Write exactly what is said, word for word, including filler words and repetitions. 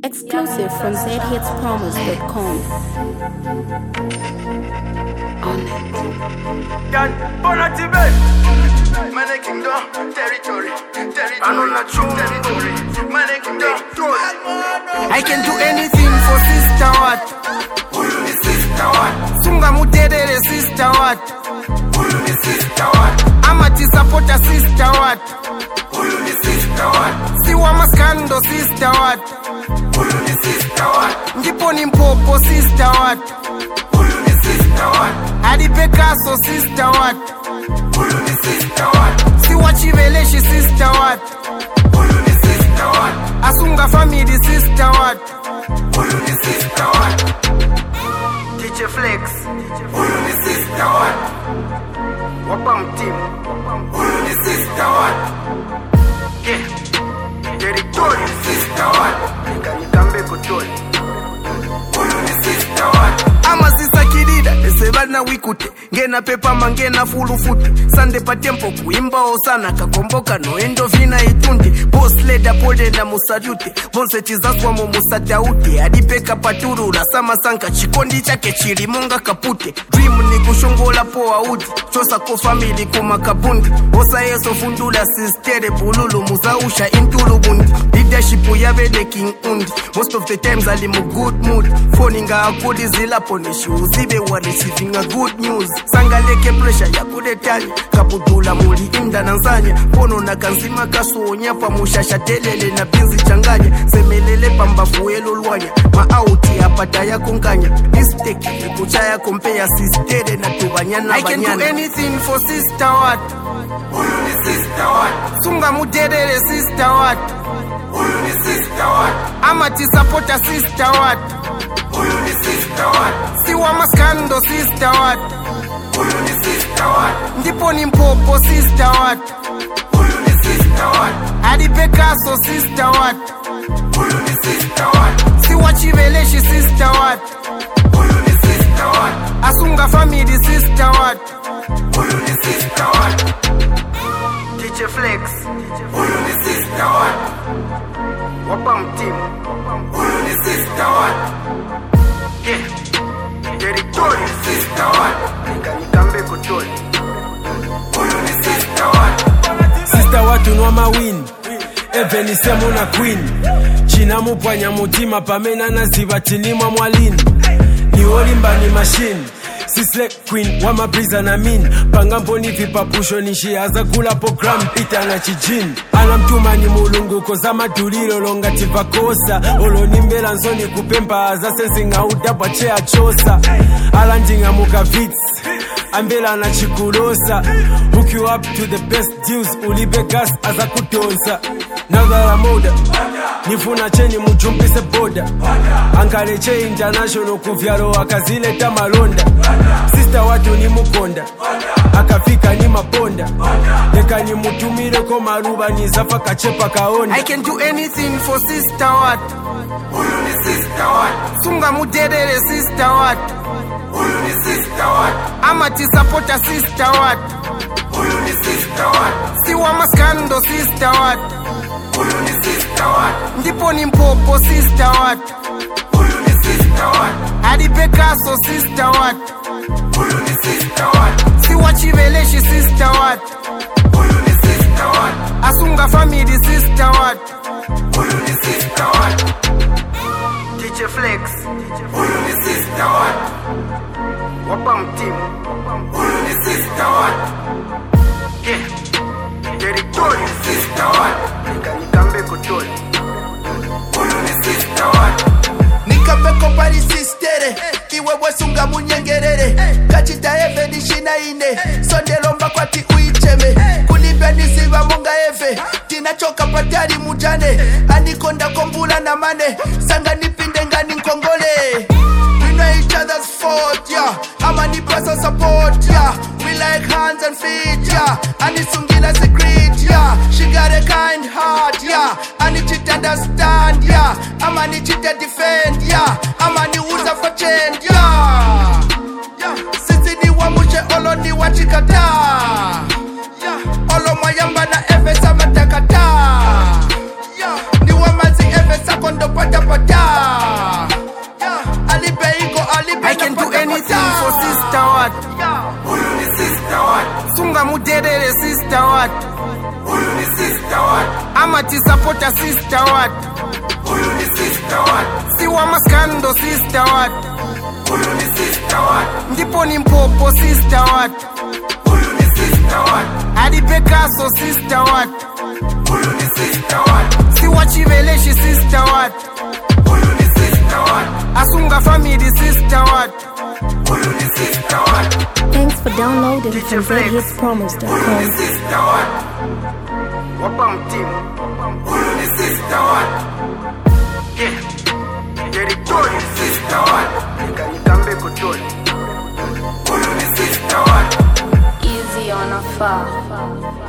Exclusive from z hits promos dot com. On it. Yan, Bonatibet. Mane Kingdom, territory, territory, territory. Mane Kingdom, I can do anything for sister what? Huyu ni sister what? Sunga muterere sister what? Huyu ni sister what? Amati supporter sister what? Huyu ni sister what? Siwa maskando sister what? Huyu ni sister what? Ndipo ni mpopo sister what? Huyu ni sister what? Hadi Picasso sister what? Huyu ni sister what? Siwa Chiveleshi sister what? Huyu ni sister what? Asunga family sister what? Huyu ni sister what? Teacher Flex. Huyu ni sister what? Wapa mtimu. Huyu ni sister what? Yeah. Territory Sister what? Kanikambe kutoli. Huyu ni sister what? Ama sisa kidida esebana wikute ngena pepa mangena fulu futi sande patempo kuimba osana kakomboka no endo vina itundi boss leda pole na musayuti bonse tizaswa mu musatauti adipeka paturu la sama sanka chikondi chake chirimonga kapute dream ni kushongola poa udi chosa ko family kuma kabundi osa yeso fundula sistere bululu musausha intulu bundi leadership yabe the king undi most of the times ali mu good mood phoninga akudi zilapo zibe wa receiving a good news sangaleke pressure ya kudetanya kaputula muli imda nanzanya pono na kanzima kasuonya pa mushasha telele na pinzi changanya semelele pamba fuelo lwanya maauti apata ya konganya mistake kuchaya compare sister na tubanyana banyana I can do anything for sister what? Huyu ni sister what? Sunga muterere sister what? Huyu ni sister what? Amati supporter sister what? Huyu ni sister what? Siwa maskando sister what? Huyu ni sister what? Ndipo ni mpopo sister what? Huyu ni sister what? Hadi Picasso sister what? Huyu ni sister what? Siwa Chiveleshi sister what? Huyu ni sister what? Asunga family sister what? Huyu ni sister what? Teacher Flex. Huyu ni sister what? Wapa mtimu. Huyu ni sister what? Yeah. Territory Sister what? Kanikambe kutoli. Huyu ni sister what? Sister watu nwa mawin Eveni semu na queen China mupwanya mutima pamena na zibatinimwa mwalini Ni olimba ni machine Sisle queen wama brisa na min Pangampo ni vipapusho nishi aza kula program itanga chijin Anamtuma ni mulungu koza madulilo longa tipakosa Olo nimbela nzoni kupempa aza sensi nga udabwa chea chosa Alandinga muka vits Ambela na chikulosa Hook you up to the best deals Ulibe gas aza kutonsa Now that I'm older Nifuna cheni mujumpise boda Ankaleche international kuvyalo akazileta malonda Sister watu ni mukonda Akafika ni maponda Neka ni mutumire ko maruba nizafa kachepa kaonda I can do anything for sister what? Huyu ni sister what? Sunga muterere sister what? Huyu ni sister what? Amati supporter sister what? Huyu ni sister what? Siwa maskando sister what? Huyu ni sister what? Ndipo ni mpopo sister what? Huyu ni sister what? Hadi Picasso sister what? Huyu ni sister what? Siwa Chiveleshi sister what? Huyu ni sister what? Asunga family sister what? Huyu ni sister what? Teacher Flex. Huyu ni sister what? Wapa mtimu. Huyu ni sister what? Yeah. Territory Sister what? Kanikambe kutoli. Huyu ni sister what? Nikapeko pari sistere Kiwewe sunga munyengerere Kachita eve nishina ine Sondelomba kwa ti uicheme Kulibya nisiva munga eve Tinachoka patari mujane Anikonda kombula na mane Sanga nipinde ngani nkongole We know each other's fault, yeah Ama nipasa support, yeah We like hands and feet, yeah Anisungila secret, yeah She got a kind heart, yeah Anichit understand, yeah Ama nichit defend, yeah Ama ni uza for change, yeah Sisi ni wamushe olo ni wachikata Olo mayamba na eve sama takata Ni wamazi eve sakondo pata pata tisamuderere sister what Huyu ni sister what ama tisapota sister what Huyu ni sister what siwa maskando sister what Huyu ni sister what ndipo ni mpopo sister what Huyu ni sister what hadi Picasso sister what Huyu ni sister what siwa chiveleshi sister what Huyu ni sister what asunga family sister what Huyu ni sister what Thanks for downloading D J from Flex. zed hits promise dot Huyu com. ni sister what wapa mtimu Huyu ni sister what yeah territory Sister what nikanikambe kutoli Huyu ni sister what Easy on a far.